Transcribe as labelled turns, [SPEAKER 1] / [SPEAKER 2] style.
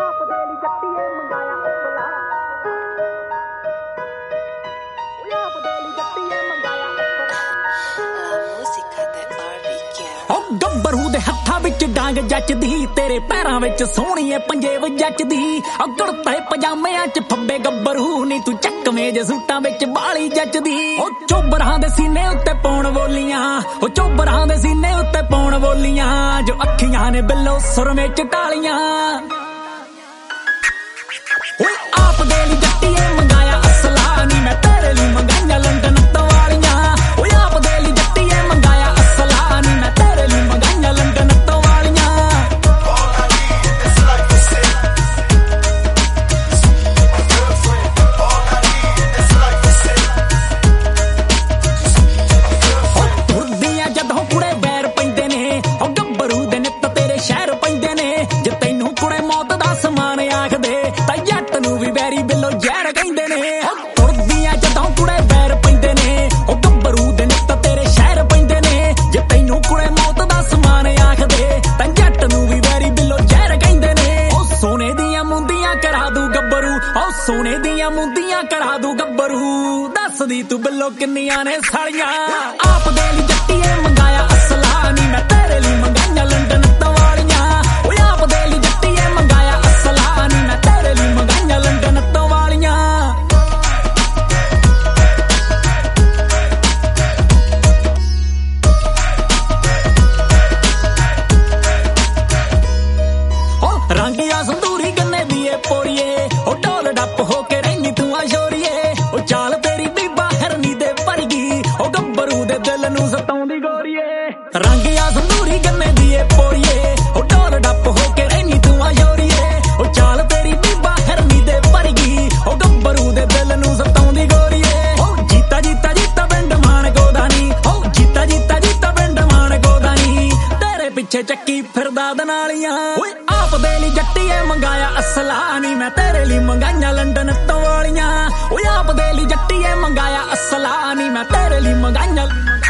[SPEAKER 1] ਗੱਭਰੂ ਦੇ ਹੱਥਾਂ ਵਿੱਚ ਡਾਂਗ ਜੱਚਦੀ, ਤੇਰੇ ਪੈਰਾਂ ਵਿੱਚ ਸੋਹਣੀਏ ਪੰਜੇਬ ਜੱਚਦੀ। ਕੁੜਤੇ ਪਜਾਮਿਆਂ ਚ ਫੱਬੇ ਗੱਭਰੂ ਨੀ ਤੂੰ ਚੱਕਵੇਂ ਜੇ ਸੂਟਾਂ ਵਿੱਚ ਬਾਲੀ ਜੱਚਦੀ। ਉਹ ਚੋਬਰਾਂ ਦੇ ਸੀਨੇ ਉੱਤੇ ਪਾਉਣ ਬੋਲੀਆਂ, ਉਹ ਚੋਬਰਾਂ ਦੇ ਸੀਨੇ ਉੱਤੇ ਪਾਉਣ ਬੋਲੀਆਂ, ਜੋ ਅੱਖੀਆਂ ਨੇ ਬਿੱਲੋ ਸੁਰਮੇ ਚ ਢਾਲੀਆਂ। ਓਏ ਆਪ ਦੇ ਲਈ ਜੱਟੀਏ ਮੰਗਾਇਆ ਅਸਲਾ ਨੀ ਮੈਂ ਤੇਰੇ ਲਈ ਮੰਗਾਈਆਂ ਲੰਡਨ ਤੋਂ ਵਾਲੀਆਂ। ਓਏ ਆਪ ਦੇ ਲਈ ਜੱਟੀਏ ਮੰਗਾਇਆ ਅਸਲਾ ਨੀ ਮੈਂ ਤੇਰੇ ਲਈ ਮੰਗਾਈਆਂ ਲੰਡਨ ਤੋਂ ਵਾਲੀਆਂ। ਤੁਰਦੀਆਂ ਜਦੋਂ ਕੁੜੇ ਬੈਰ ਪੈਂਦੇ ਨੇ, ਉਹ ਗੱਭਰੂ ਦੇ ਨਿੱਤ ਤੇਰੇ ਸ਼ਹਿਰ ਪੈਂਦੇ ਨੇ। ਜੇ ਤੈਨੂੰ ਕੁੜੇ ਮੌਤ ਦਾ ਸਮਾਨ ਆਖਦੇ ਤਾਂ ਜੱਟ ਨੂੰ ਵੀ ਬੈਰੀ ਬਿੱਲੋ ਜ਼ਹਿਰ ਕਹਿੰਦੇ ਨੇ। ਤੁਰਦੀਆਂ ਜਦੋਂ ਕੁੜੇ ਬੈਰ ਪੈਂਦੇ ਨੇ, ਉਹ ਗੱਭਰੂ ਦੇ ਨਿੱਤ ਤੇਰੇ ਸ਼ਹਿਰ ਪੈਂਦੇ ਨੇ। ਜੇ ਤੈਨੂੰ ਕੁੜੇ ਮੌਤ ਦਾ ਸਮਾਨ ਆਖਦੇ ਤਾਂ ਜੱਟ ਨੂੰ ਵੀ ਬੈਰੀ ਬਿੱਲੋ ਜ਼ਹਿਰ ਕਹਿੰਦੇ ਨੇ। ਉਹ ਸੋਨੇ ਦੀਆਂ ਮੁੰਦੀਆਂ ਕਰਾ ਦੂ ਗੱਭਰੂ, ਉਹ ਸੋਨੇ ਦੀਆਂ ਮੁੰਦੀਆਂ ਕਰਾ ਦੂ ਗੱਭਰੂ। ਦੱਸਦੀ ਤੂੰ ਬਿੱਲੋ ਕਿੰਨੀਆਂ ਨੇ ਸਾਲੀਆਂ। ਆਪ ਦੇ ਲਈ ਜੱਟੀਏ ਮੰਗਾਇਆ ਅਸਲਾ ਨੀ ਮੈਂ ਤੇਰੇ ਲਈ ਮੰਗਾਈਆਂ ਲੰਡਨ ਤੋਂ ਵਾਲੀਆਂ। ਓਏ ਆਪ ਦੇ ਲਈ ਜੱਟੀਏ ਮੰਗਾਇਆ ਅਸਲਾ ਨੀ ਮੈਂ ਤੇਰੇ ਲਈ ਮੰਗਾਈਆਂ ਲੰਡਨ ਤੋਂ ਵਾਲੀਆਂ। ਉਹ ਰੰਗੀਆਂ ਸੰਦੂਰੀ ਗੰਨੇ ਦੀ ਏ ਪੋਰੀਏ, ਉਹ ਢੋਲ ਡੱਪ ਹੋ ਕੇ ਰਹਿਨੀ ਤੂੰ ਆ ਸ਼ੋਰੀਏ। ਉਹ ਚਾਲ ਤੇਰੀ ਬੀਬਾ ਹਰਨੀ ਦੇ ਪਰਗੀ, ਉਹ ਗੱਭਰੂ ਦੇ ਦਿਲ ਨੂੰ ਸਤਾਉਂਦੀ ਗੋਰੀਏ। ਰੰਗੀਆਂ ਸੰਦੂਰੀ ਗੰਨੇ ਦੀ ਏ ਪੋਰੀਏ, ਉਹ ਢੋਲ ਡੱਪ ਹੋ ਕੇ ਰਹਿਨੀ ਤੂੰ ਆ ਸ਼ੋਰੀਏ। ਉਹ ਚਾਲ ਤੇਰੀ ਬੀਬਾ ਹਰਨੀ ਦੇ ਪਰਗੀ, ਉਹ ਗੱਭਰੂ ਦੇ ਦਿਲ ਨੂੰ ਸਤਾਉਂਦੀ ਗੋਰੀਏ। ਉਹ ਜੀਤਾ ਜੀਤਾ ਜੀਤਾ ਪਿੰਡ ਮਾਣ ਗੋਦਾਨੀ, ਉਹ ਜੀਤਾ ਜੀਤਾ ਜੀਤਾ ਪਿੰਡ ਮਾਣ ਗੋਦਾਨੀ, ਤੇਰੇ ਪਿੱਛੇ ਚੱਕੀ ਫਿਰਦਾ ਦਨਾਲੀਆਂ। ਓਏ ਆਪ ਦੇ ਲਈ ਜੱਟੀਏ ਮੰਗਾਇਆ ਅਸਲਾ ਨੀ ਮੈਂ ਤੇਰੇ ਲਈ ਮੰਗਾਈਆਂ ਲੰਡਨ ਤੋਂ ਵਾਲੀਆਂ। ਓਏ ਆਪ ਦੇ ਲਈ ਜੱਟੀਏ ਮੰਗਾਇਆ ਅਸਲਾ ਨੀ ਮੈਂ ਤੇਰੇ ਲਈ ਮੰਗਾਈਆਂ